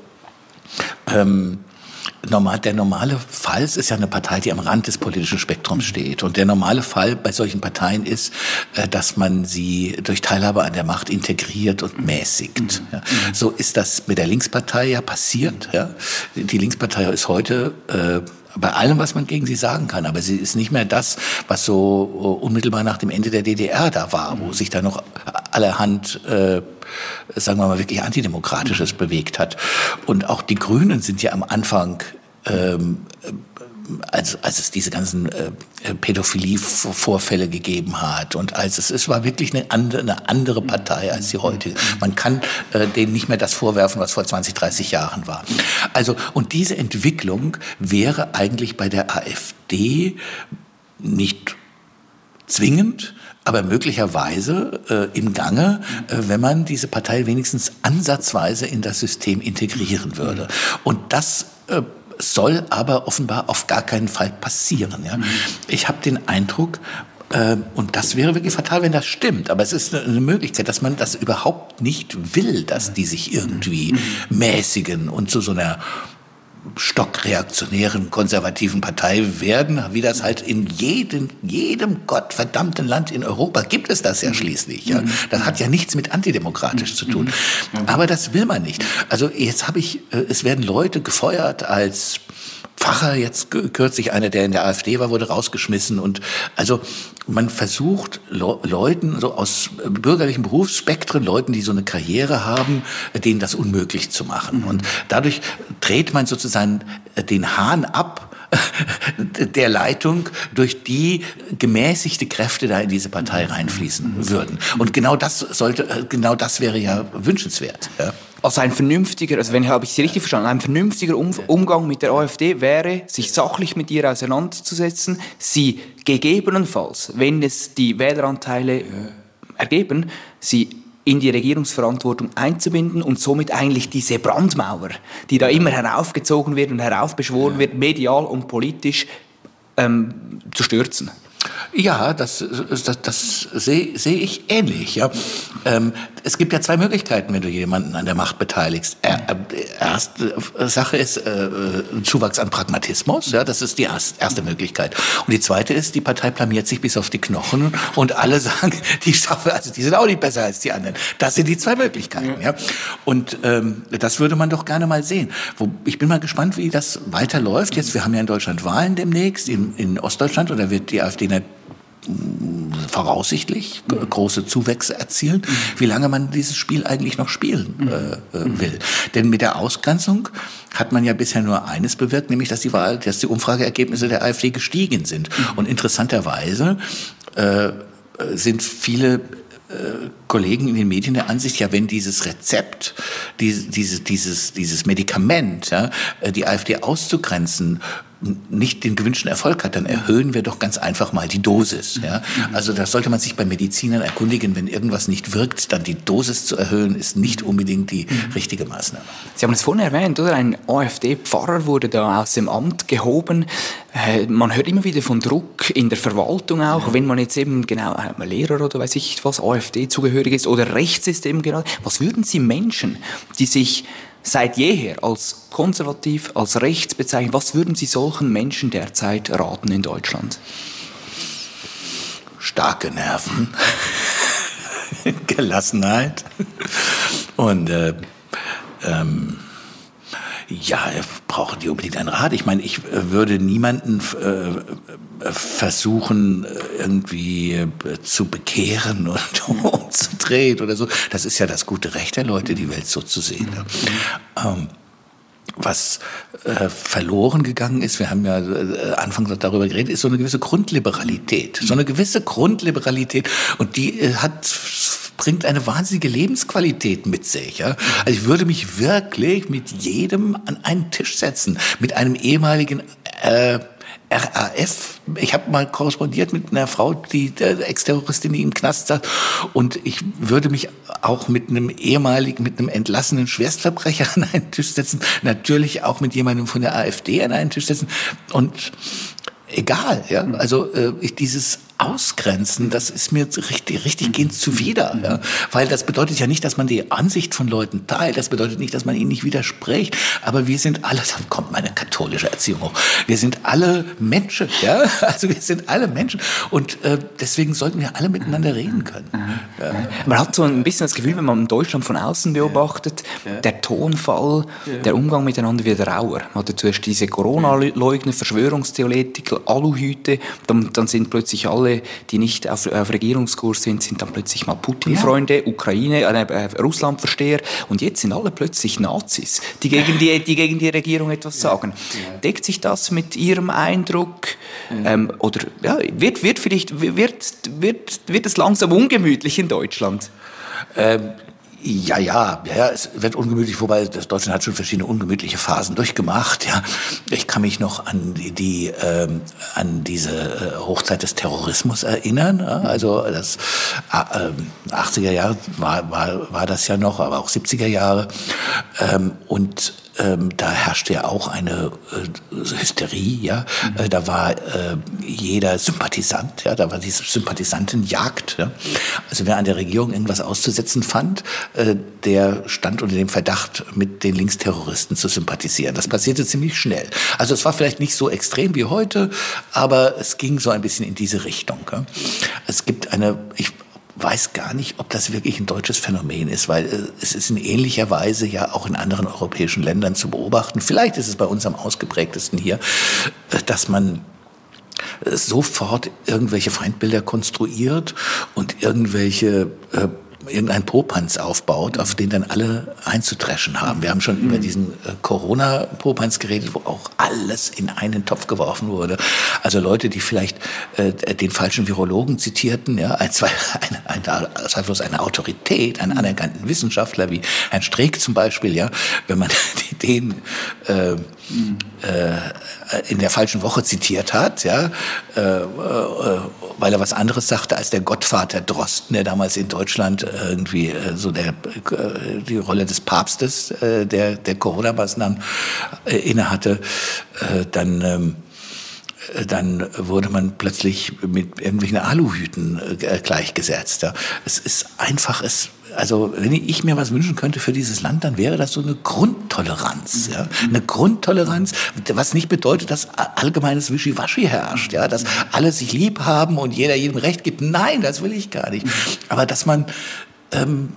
ähm, Normal, der normale Fall, es ist ja eine Partei, die am Rand des politischen Spektrums steht. Und der normale Fall bei solchen Parteien ist, dass man sie durch Teilhabe an der Macht integriert und mäßigt. Ja. So ist das mit der Linkspartei ja passiert. Ja. Die Linkspartei ist heute äh, bei allem, was man gegen sie sagen kann, aber sie ist nicht mehr das, was so unmittelbar nach dem Ende der D D R da war, wo sich da noch allerhand äh, sagen wir mal, wirklich Antidemokratisches bewegt hat. Und auch die Grünen sind ja am Anfang, ähm, als, als es diese ganzen äh, Pädophilie-Vorfälle gegeben hat und als es, es war wirklich eine andere, eine andere Partei als die heutige. Man kann äh, denen nicht mehr das vorwerfen, was vor zwanzig, dreißig Jahren war. Also, und diese Entwicklung wäre eigentlich bei der AfD nicht zwingend, aber möglicherweise äh, im Gange, äh, wenn man diese Partei wenigstens ansatzweise in das System integrieren würde. Und das äh, soll aber offenbar auf gar keinen Fall passieren. Ja? Ich habe den Eindruck, äh, und das wäre wirklich fatal, wenn das stimmt, aber es ist eine Möglichkeit, dass man das überhaupt nicht will, dass die sich irgendwie mäßigen und zu so einer stockreaktionären, konservativen Partei werden, wie das halt in jedem, jedem gottverdammten Land in Europa gibt es das ja schließlich. Ja. Das hat ja nichts mit antidemokratisch zu tun. Aber das will man nicht. Also jetzt habe ich, es werden Leute gefeuert als Pfarrer, jetzt kürzlich einer, der in der AfD war, wurde rausgeschmissen. Und also man versucht Le- Leuten so aus bürgerlichen Berufsspektren, Leuten, die so eine Karriere haben, denen das unmöglich zu machen. Und dadurch dreht man sozusagen den Hahn ab der Leitung, durch die gemäßigte Kräfte da in diese Partei reinfließen würden. Und genau das sollte, genau das wäre ja wünschenswert. Ja. Also ein vernünftiger, also wenn habe ich Sie richtig verstanden, ein vernünftiger um- Umgang mit der AfD wäre, sich sachlich mit ihr auseinanderzusetzen, sie gegebenenfalls, wenn es die Wähleranteile ergeben, sie in die Regierungsverantwortung einzubinden und somit eigentlich diese Brandmauer, die da immer heraufgezogen wird und heraufbeschworen wird, medial und politisch, ähm, zu stürzen. Ja, das, das, das sehe seh ich ähnlich. Ja. Ähm, es gibt ja zwei Möglichkeiten, wenn du jemanden an der Macht beteiligst. Er, erste Sache ist äh, ein Zuwachs an Pragmatismus. Ja, das ist die erste Möglichkeit. Und die zweite ist, die Partei blamiert sich bis auf die Knochen und alle sagen, die schaffen, also die sind auch nicht besser als die anderen. Das sind die zwei Möglichkeiten. Ja. Und ähm, das würde man doch gerne mal sehen. Wo, ich bin mal gespannt, wie das weiterläuft. Jetzt, wir haben ja in Deutschland Wahlen demnächst, in, in Ostdeutschland, und da wird die AfD eine voraussichtlich große Zuwächse erzielen, wie lange man dieses Spiel eigentlich noch spielen äh, will. Denn mit der Ausgrenzung hat man ja bisher nur eines bewirkt, nämlich dass die Wahl, dass die Umfrageergebnisse der AfD gestiegen sind. Und interessanterweise äh, sind viele Kollegen in den Medien der Ansicht, ja, wenn dieses Rezept, dieses, dieses, dieses, dieses Medikament, ja, die AfD auszugrenzen, nicht den gewünschten Erfolg hat, dann erhöhen wir doch ganz einfach mal die Dosis. Ja? Also da sollte man sich bei Medizinern erkundigen, wenn irgendwas nicht wirkt, dann die Dosis zu erhöhen, ist nicht unbedingt die richtige Maßnahme. Sie haben es vorhin erwähnt, oder? Ein AfD-Pfarrer wurde da aus dem Amt gehoben. Äh, man hört immer wieder von Druck in der Verwaltung auch, ja. Wenn man jetzt eben genau ein Lehrer oder weiß ich was, AfD zugehörig ist oder rechts ist eben genau. Was würden Sie Menschen, die sich seit jeher als konservativ, als rechts bezeichnen, was würden Sie solchen Menschen derzeit raten in Deutschland? Starke Nerven, Gelassenheit und äh, ähm, ja, brauchen die unbedingt einen Rat. Ich meine, ich äh, würde niemanden äh, versuchen, irgendwie äh, zu bekehren und umzudrehen oder so. Das ist ja das gute Recht der Leute, die Welt so zu sehen. Ähm, was äh, verloren gegangen ist, wir haben ja äh, anfangs darüber geredet, ist so eine gewisse Grundliberalität. So eine gewisse Grundliberalität. Und die äh, hat... bringt eine wahnsinnige Lebensqualität mit sich. Ja? Also ich würde mich wirklich mit jedem an einen Tisch setzen, mit einem ehemaligen äh, R A F. Ich habe mal korrespondiert mit einer Frau, die äh, Ex-Terroristin, die im Knast saß, und ich würde mich auch mit einem ehemaligen, mit einem entlassenen Schwerstverbrecher an einen Tisch setzen, natürlich auch mit jemandem von der AfD an einen Tisch setzen und egal, ja, also äh, ich, dieses Ausgrenzen, das ist mir richtig, richtig gehend zuwider, ja, weil das bedeutet ja nicht, dass man die Ansicht von Leuten teilt, das bedeutet nicht, dass man ihnen nicht widerspricht, aber wir sind alle, da kommt meine katholische Erziehung hoch, wir sind alle Menschen, ja, also wir sind alle Menschen und äh, deswegen sollten wir alle miteinander reden können. Ja. Man hat so ein bisschen das Gefühl, wenn man Deutschland von außen beobachtet, ja. Ja. Der Tonfall, ja. Der Umgang miteinander wird rauer. Man hatte zuerst diese Corona-Leugner, Verschwörungstheoretiker, Aluhüte, dann, dann sind plötzlich alle, die nicht auf, auf Regierungskurs sind, sind dann plötzlich mal Putin-Freunde, ja. Ukraine, äh, äh, Russland-Versteher und jetzt sind alle plötzlich Nazis, die gegen die, die, gegen die Regierung etwas sagen. Ja. Deckt sich das mit Ihrem Eindruck? Ja. Ähm, oder ja, wird, wird, vielleicht, wird, wird, wird es langsam ungemütlich in Deutschland? Ähm. Ja, ja, ja, es wird ungemütlich, wobei das Deutschland hat schon verschiedene ungemütliche Phasen durchgemacht. Ja, ich kann mich noch an die, die ähm, an diese äh, Hochzeit des Terrorismus erinnern. Ja? Also das äh, achtziger Jahre war, war war das ja noch, aber auch siebziger Jahre ähm, und Ähm, da herrschte ja auch eine äh, Hysterie, ja. Mhm. Äh, da war äh, jeder Sympathisant, ja. Da war diese Sympathisantenjagd, ja. Also wer an der Regierung irgendwas auszusetzen fand, äh, der stand unter dem Verdacht, mit den Linksterroristen zu sympathisieren. Das passierte ziemlich schnell. Also es war vielleicht nicht so extrem wie heute, aber es ging so ein bisschen in diese Richtung. Ja. Es gibt eine, ich weiß gar nicht, ob das wirklich ein deutsches Phänomen ist, weil äh, es ist in ähnlicher Weise ja auch in anderen europäischen Ländern zu beobachten. Vielleicht ist es bei uns am ausgeprägtesten hier, äh, dass man äh, sofort irgendwelche Feindbilder konstruiert und irgendwelche äh, irgendein Popanz aufbaut, auf den dann alle einzudreschen haben. Wir haben schon mhm. über diesen äh, Corona-Popanz geredet, wo auch alles in einen Topf geworfen wurde. Also Leute, die vielleicht äh, den falschen Virologen zitierten, ja, ein, zwei, eine, eine, zweifellos eine Autorität, einen anerkannten Wissenschaftler wie Herrn Streeck zum Beispiel, ja, wenn man den äh, mhm. äh, in der falschen Woche zitiert hat, ja, äh, äh, weil er was anderes sagte als der Gottvater Drosten, der damals in Deutschland irgendwie äh, so der äh, die Rolle des Papstes äh, der der Corona-Maßnahmen äh, innehatte, äh, dann ähm, dann wurde man plötzlich mit irgendwelchen Aluhüten äh, gleichgesetzt. Ja. Es ist einfach, es, also wenn ich mir was wünschen könnte für dieses Land, dann wäre das so eine Grundtoleranz. Ja. Eine Grundtoleranz, was nicht bedeutet, dass allgemeines Wischiwaschi herrscht, ja, dass alle sich lieb haben und jeder jedem Recht gibt. Nein, das will ich gar nicht. Aber dass man ähm,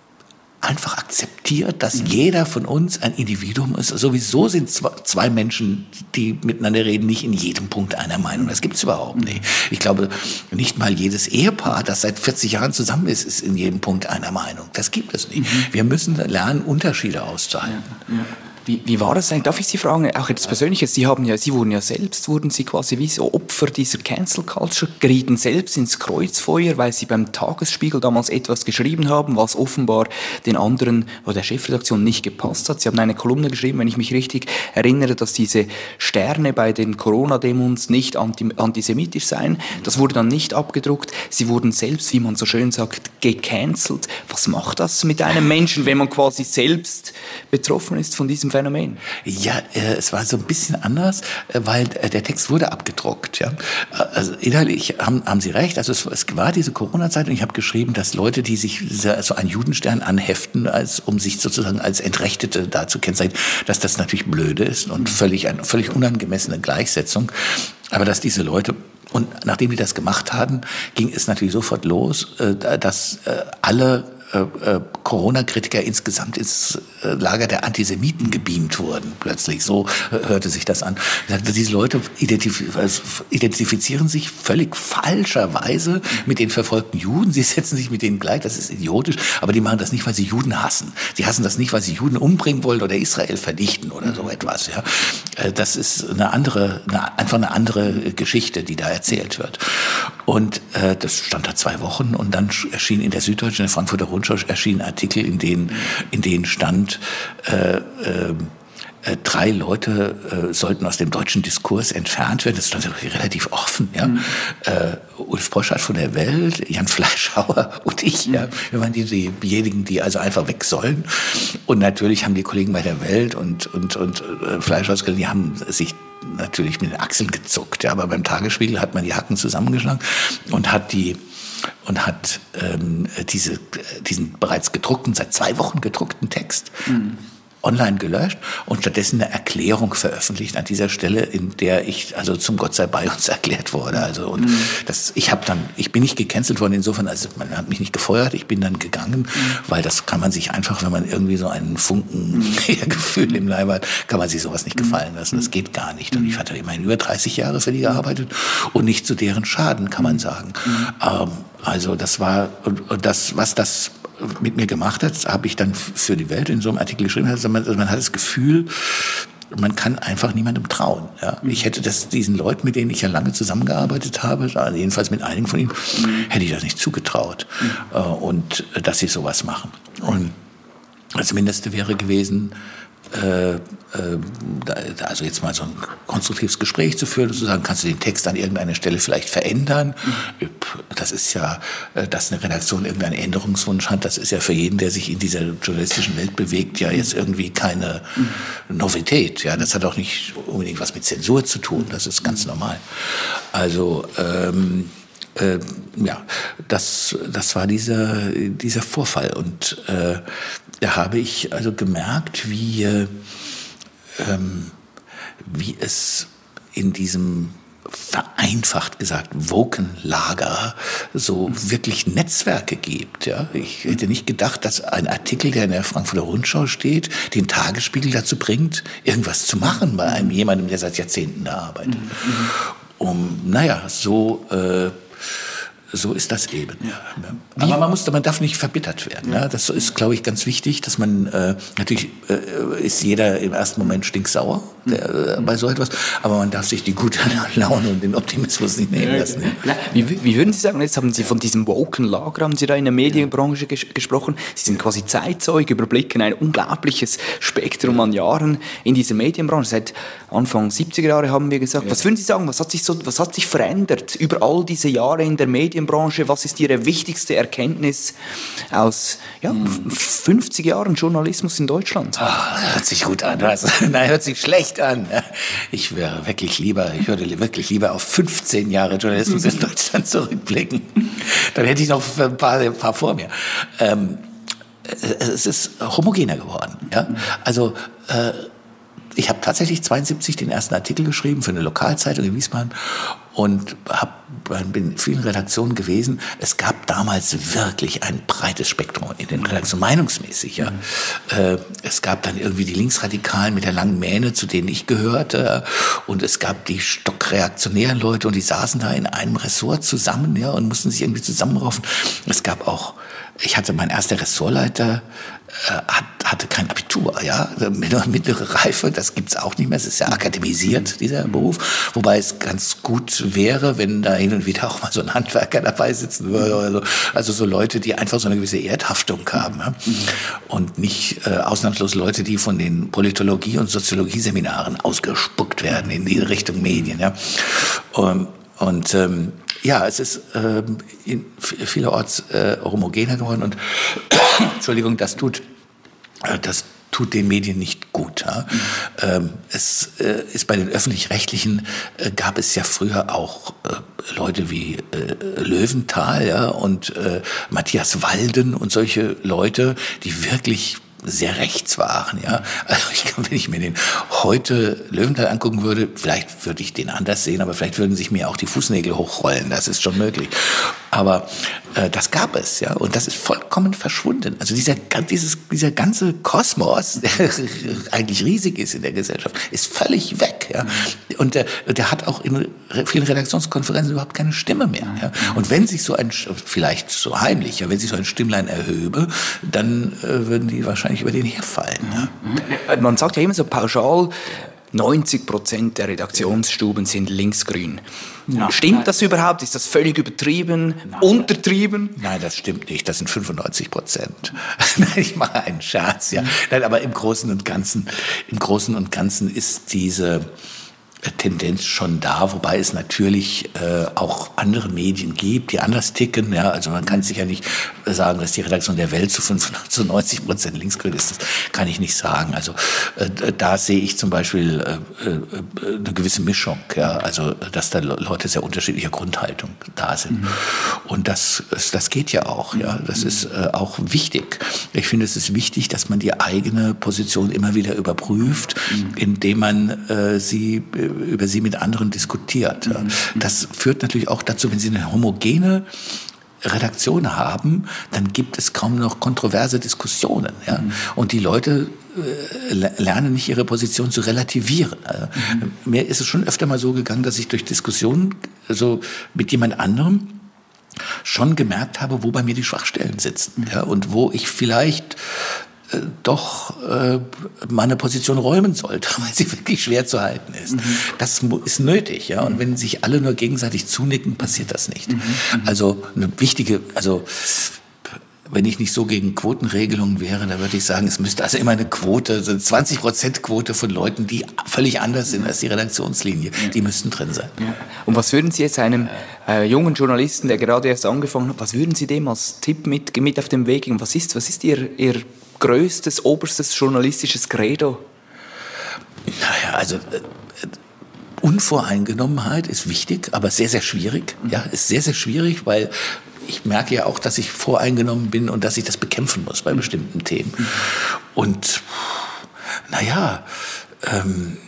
einfach akzeptiert, dass jeder von uns ein Individuum ist. Sowieso sind zwei Menschen, die miteinander reden, nicht in jedem Punkt einer Meinung. Das gibt's überhaupt nicht. Ich glaube, nicht mal jedes Ehepaar, das seit vierzig Jahren zusammen ist, ist in jedem Punkt einer Meinung. Das gibt es nicht. Mhm. Wir müssen lernen, Unterschiede auszuhalten. Ja, ja. Wie, wie war das eigentlich? Darf ich Sie fragen, auch jetzt Persönliches, Sie haben ja, Sie wurden ja selbst, wurden Sie quasi wie so Opfer dieser Cancel Culture, gerieten selbst ins Kreuzfeuer, weil Sie beim Tagesspiegel damals etwas geschrieben haben, was offenbar den anderen oder der Chefredaktion nicht gepasst hat. Sie haben eine Kolumne geschrieben, wenn ich mich richtig erinnere, dass diese Sterne bei den Corona-Demos nicht anti, antisemitisch seien. Das wurde dann nicht abgedruckt. Sie wurden selbst, wie man so schön sagt, gecancelt. Was macht das mit einem Menschen, wenn man quasi selbst betroffen ist von diesem Phänomen? Ja, äh, es war so ein bisschen anders, äh, weil äh, der Text wurde abgedruckt. Ja? Also inhaltlich haben, haben Sie recht. Also es, es war diese Corona-Zeit und ich habe geschrieben, dass Leute, die sich so einen Judenstern anheften, als, um sich sozusagen als Entrechtete da zu kennzeichnen, dass das natürlich blöde ist und völlig eine völlig unangemessene Gleichsetzung. Aber dass diese Leute, und nachdem die das gemacht hatten, ging es natürlich sofort los, äh, dass äh, alle Äh, äh, Corona-Kritiker insgesamt ins äh, Lager der Antisemiten gebeamt wurden. Plötzlich, so äh, hörte sich das an. Ich sagte, diese Leute identif- identifizieren sich völlig falscherweise mit den verfolgten Juden. Sie setzen sich mit denen gleich, das ist idiotisch, aber die machen das nicht, weil sie Juden hassen. Sie hassen das nicht, weil sie Juden umbringen wollen oder Israel vernichten oder so etwas. Ja. Äh, das ist eine andere, eine, einfach eine andere Geschichte, die da erzählt wird. Und äh, das stand da zwei Wochen und dann erschien in der Süddeutschen, in der Frankfurter Rundschau erschienen Artikel, in denen, in denen stand, äh, äh, äh, drei Leute äh, sollten aus dem deutschen Diskurs entfernt werden. Das stand relativ offen. Ja? Mhm. Äh, Ulf Poschardt von der Welt, Jan Fleischhauer und ich. Mhm. Ja? Wir waren die, diejenigen, die also einfach weg sollen. Und natürlich haben die Kollegen bei der Welt und, und, und äh, Fleischhauer, die haben sich natürlich mit den Achseln gezuckt. Ja? Aber beim Tagesspiegel hat man die Hacken zusammengeschlagen und hat die und hat ähm, diese, diesen bereits gedruckten, seit zwei Wochen gedruckten Text mhm. online gelöscht und stattdessen eine Erklärung veröffentlicht an dieser Stelle, in der ich also zum Gott sei bei uns erklärt wurde. Also und mhm. das, ich habe dann, ich bin nicht gecancelt worden insofern, also man hat mich nicht gefeuert, ich bin dann gegangen, mhm. weil das kann man sich einfach, wenn man irgendwie so einen Funken mhm. Gefühl im Leib hat, kann man sich sowas nicht gefallen lassen. Das geht gar nicht. Und ich hatte immerhin über dreißig Jahre für die gearbeitet und nicht zu deren Schaden, kann man sagen. Mhm. Ähm, also das war, und das, was das mit mir gemacht hat, habe ich dann für die Welt in so einem Artikel geschrieben. Also man, man hat das Gefühl, man kann einfach niemandem trauen. Ja. Ich hätte das diesen Leuten, mit denen ich ja lange zusammengearbeitet habe, also jedenfalls mit einigen von ihnen, hätte ich das nicht zugetraut. Mhm. Und dass sie sowas machen. Und das Mindeste wäre gewesen, Äh, äh, also jetzt mal so ein konstruktives Gespräch zu führen, zu sagen, kannst du den Text an irgendeiner Stelle vielleicht verändern? Mhm. Das ist ja, dass eine Redaktion irgendeinen Änderungswunsch hat, das ist ja für jeden, der sich in dieser journalistischen Welt bewegt, ja jetzt irgendwie keine mhm. Novität. Ja, das hat auch nicht unbedingt was mit Zensur zu tun, das ist ganz normal. Also ähm, äh, ja, das, das war dieser, dieser Vorfall und äh, da habe ich also gemerkt, wie, ähm, wie es in diesem vereinfacht gesagt Woken-Lager so wirklich Netzwerke gibt. Ja? Ich hätte nicht gedacht, dass ein Artikel, der in der Frankfurter Rundschau steht, den Tagesspiegel dazu bringt, irgendwas zu machen bei einem jemandem, der seit Jahrzehnten da arbeitet. Mhm. Um, naja, so... Äh, So ist das eben. Ja. Aber man muss, man darf nicht verbittert werden. Ja. Das ist, glaube ich, ganz wichtig, dass man äh, natürlich äh, ist jeder im ersten Moment stinksauer der, äh, bei so etwas, aber man darf sich die gute Laune und den Optimismus nicht nehmen lassen. Ja. Wie, wie würden Sie sagen? Jetzt haben Sie von diesem Woken-Lager, haben Sie da in der Medienbranche ges- gesprochen. Sie sind quasi Zeitzeuge, überblicken ein unglaubliches Spektrum an Jahren in dieser Medienbranche. Seit Anfang siebziger Jahre haben wir gesagt. Ja. Was würden Sie sagen? Was hat sich so, was hat sich verändert über all diese Jahre in der Medien? Medienbranche. Was ist Ihre wichtigste Erkenntnis aus ja, fünfzig Jahren Journalismus in Deutschland? Oh, hört sich gut an. Was? Nein, hört sich schlecht an. Ich wäre wirklich lieber, ich würde wirklich lieber auf fünfzehn Jahre Journalismus in Deutschland zurückblicken. Dann hätte ich noch ein paar, ein paar vor mir. Ähm, es ist homogener geworden. Ja? Also äh, ich habe tatsächlich zweiundsiebzig den ersten Artikel geschrieben für eine Lokalzeitung in Wiesbaden und hab, bin in vielen Redaktionen gewesen. Es gab damals wirklich ein breites Spektrum in den Redaktionen, meinungsmäßig. Ja. Mhm. Es gab dann irgendwie die Linksradikalen mit der langen Mähne, zu denen ich gehörte, und es gab die stockreaktionären Leute, und die saßen da in einem Ressort zusammen, ja, und mussten sich irgendwie zusammenraufen. Es gab auch, ich hatte mein erster Ressortleiter, äh, hat, hatte kein Abitur, ja, mittlere Reife, das gibt's auch nicht mehr, es ist ja akademisiert, dieser Beruf, wobei es ganz gut wäre, wenn da hin und wieder auch mal so ein Handwerker dabei sitzen würde oder so, also so Leute, die einfach so eine gewisse Erdhaftung haben, ja? Und nicht äh, ausnahmslos Leute, die von den Politologie- und Soziologieseminaren ausgespuckt werden in die Richtung Medien, ja. Und, und ähm, ja, es ist ähm, in vielerorts äh, homogener geworden und Entschuldigung, das tut, äh, das tut den Medien nicht gut. Ja? Mhm. Ähm, es äh, ist bei den Öffentlich-Rechtlichen äh, gab es ja früher auch äh, Leute wie äh, Löwenthal, ja, und äh, Matthias Walden und solche Leute, die wirklich sehr rechts waren, ja. Also ich kann, wenn ich mir den heute Löwenthal angucken würde, vielleicht würde ich den anders sehen, aber vielleicht würden sich mir auch die Fußnägel hochrollen, das ist schon möglich. Aber äh, das gab es, ja, und das ist vollkommen verschwunden. Also dieser, dieses, dieser ganze Kosmos, der eigentlich riesig ist in der Gesellschaft, ist völlig weg, ja. Und der, der hat auch in vielen Redaktionskonferenzen überhaupt keine Stimme mehr, ja. Und wenn sich so ein, vielleicht so heimlich, ja, wenn sich so ein Stimmlein erhöbe, dann äh, würden die wahrscheinlich über den herfallen. Ja. Man sagt ja immer so pauschal, neunzig Prozent der Redaktionsstuben sind linksgrün. Ja. Stimmt das überhaupt? Ist das völlig übertrieben? Nein. Untertrieben? Nein, das stimmt nicht. Das sind fünfundneunzig Prozent. Nein, ich mache einen Scherz, ja. Nein, aber im Großen und Ganzen, im Großen und Ganzen ist diese Tendenz schon da, wobei es natürlich äh, auch andere Medien gibt, die anders ticken. Ja, also man kann sicher nicht sagen, dass die Redaktion der Welt zu fünfundneunzig Prozent linksgrün ist. Das kann ich nicht sagen. Also äh, da sehe ich zum Beispiel äh, äh, eine gewisse Mischung. Ja, also dass da Leute sehr unterschiedlicher Grundhaltung da sind. Mhm. Und das, das geht ja auch. Ja, das ist äh, auch wichtig. Ich finde, es ist wichtig, dass man die eigene Position immer wieder überprüft, mhm. indem man äh, sie über sie mit anderen diskutiert. Mhm. Das führt natürlich auch dazu, wenn Sie eine homogene Redaktion haben, dann gibt es kaum noch kontroverse Diskussionen. Ja? Mhm. Und die Leute äh, lernen nicht, ihre Position zu relativieren. Also, mhm. Mir ist es schon öfter mal so gegangen, dass ich durch Diskussionen also mit jemand anderem schon gemerkt habe, wo bei mir die Schwachstellen sitzen. Mhm. Ja? Und wo ich vielleicht Äh, doch äh, meine Position räumen sollte, weil sie wirklich schwer zu halten ist. Mhm. Das ist nötig, ja. Und wenn sich alle nur gegenseitig zunicken, passiert das nicht. Mhm. Also eine wichtige, also wenn ich nicht so gegen Quotenregelungen wäre, dann würde ich sagen, es müsste also immer eine Quote, so eine zwanzig Prozent Quote von Leuten, die völlig anders sind als die Redaktionslinie, die müssten drin sein. Ja. Und was würden Sie jetzt einem äh, jungen Journalisten, der gerade erst angefangen hat, was würden Sie dem als Tipp mit, mit auf den Weg geben? Was ist, was ist Ihr, Ihr größtes, oberstes journalistisches Credo? Naja, also äh, Unvoreingenommenheit ist wichtig, aber sehr, sehr schwierig. Ja, ist sehr, sehr schwierig, weil ich merke ja auch, dass ich voreingenommen bin und dass ich das bekämpfen muss bei bestimmten Themen. Und naja, ähm,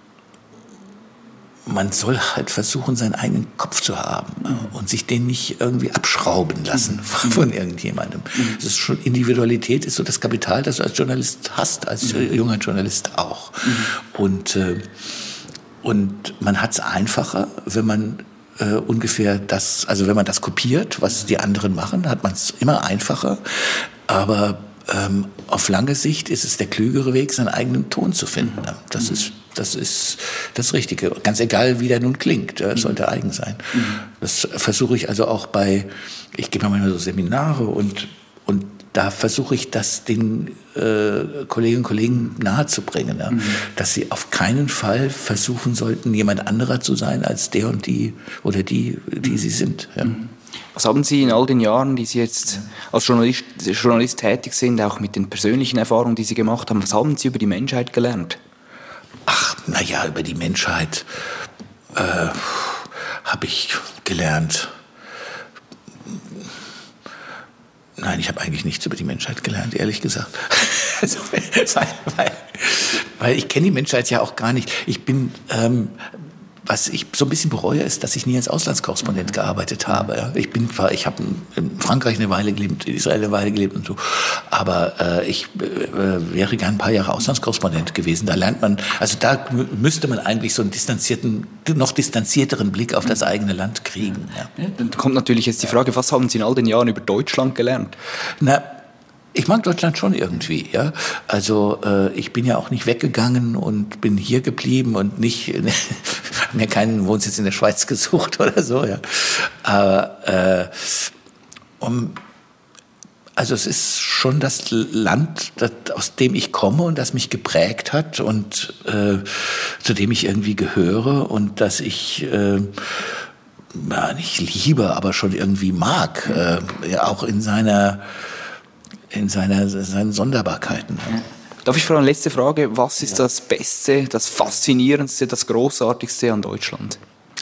man soll halt versuchen, seinen eigenen Kopf zu haben und sich den nicht irgendwie abschrauben lassen von irgendjemandem. Das ist schon, Individualität ist so das Kapital, das du als Journalist hast, als junger Journalist auch. Und, äh, und man hat es einfacher, wenn man äh, ungefähr das, also wenn man das kopiert, was die anderen machen, hat man es immer einfacher. Aber ähm, auf lange Sicht ist es der klügere Weg, seinen eigenen Ton zu finden. Das ist Das ist das Richtige. Ganz egal, wie der nun klingt, es sollte eigen sein. Das versuche ich also auch bei, ich gebe manchmal so Seminare und, und da versuche ich das den äh, Kolleginnen und Kollegen nahezubringen, ja? Mhm. Dass sie auf keinen Fall versuchen sollten, jemand anderer zu sein als der und die oder die, die sie sind. Ja. Was haben Sie in all den Jahren, die Sie jetzt als Journalist, Journalist tätig sind, auch mit den persönlichen Erfahrungen, die Sie gemacht haben, was haben Sie über die Menschheit gelernt? Ach, naja, über die Menschheit äh, habe ich gelernt. Nein, ich habe eigentlich nichts über die Menschheit gelernt, ehrlich gesagt. Also, weil, weil, weil ich kenne die Menschheit ja auch gar nicht. Ich bin... Ähm, Was ich so ein bisschen bereue, ist, dass ich nie als Auslandskorrespondent gearbeitet habe. Ich bin zwar, ich habe in Frankreich eine Weile gelebt, in Israel eine Weile gelebt und so, aber äh, ich äh, wäre gern ein paar Jahre Auslandskorrespondent gewesen. Da lernt man, also da müsste man eigentlich so einen distanzierten, noch distanzierteren Blick auf das eigene Land kriegen. Ja. Ja, dann kommt natürlich jetzt die Frage, was haben Sie in all den Jahren über Deutschland gelernt? Na, ich mag Deutschland schon irgendwie, ja. Also äh, ich bin ja auch nicht weggegangen und bin hier geblieben und nicht mir keinen Wohnsitz in der Schweiz gesucht oder so, ja. Aber äh, um, also es ist schon das Land, das, aus dem ich komme und das mich geprägt hat und äh, zu dem ich irgendwie gehöre und das ich äh, ja, nicht liebe, aber schon irgendwie mag, äh, ja, auch in seiner in seiner, seinen Sonderbarkeiten. Darf ich fragen, letzte Frage, was ist ja. das Beste, das Faszinierendste, das Großartigste an Deutschland?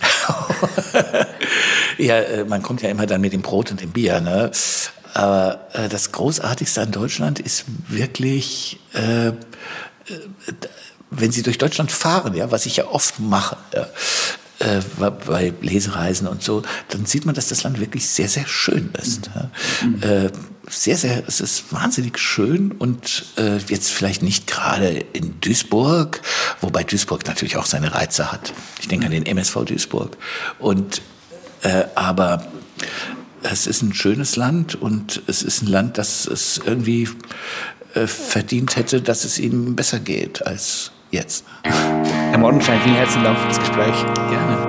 Ja, man kommt ja immer dann mit dem Brot und dem Bier, ne? Aber äh, das Großartigste an Deutschland ist wirklich, äh, wenn Sie durch Deutschland fahren, ja, was ich ja oft mache, ja, äh, bei Lesereisen und so, dann sieht man, dass das Land wirklich sehr, sehr schön ist. Mhm. Ja. Äh, sehr, sehr, es ist wahnsinnig schön und äh, jetzt vielleicht nicht gerade in Duisburg, wobei Duisburg natürlich auch seine Reize hat. Ich denke an den M S V Duisburg. Und, äh, aber es ist ein schönes Land und es ist ein Land, das es irgendwie äh, verdient hätte, dass es ihm besser geht als jetzt. Herr Morgenstein, vielen herzlichen Dank für das Gespräch. Gerne.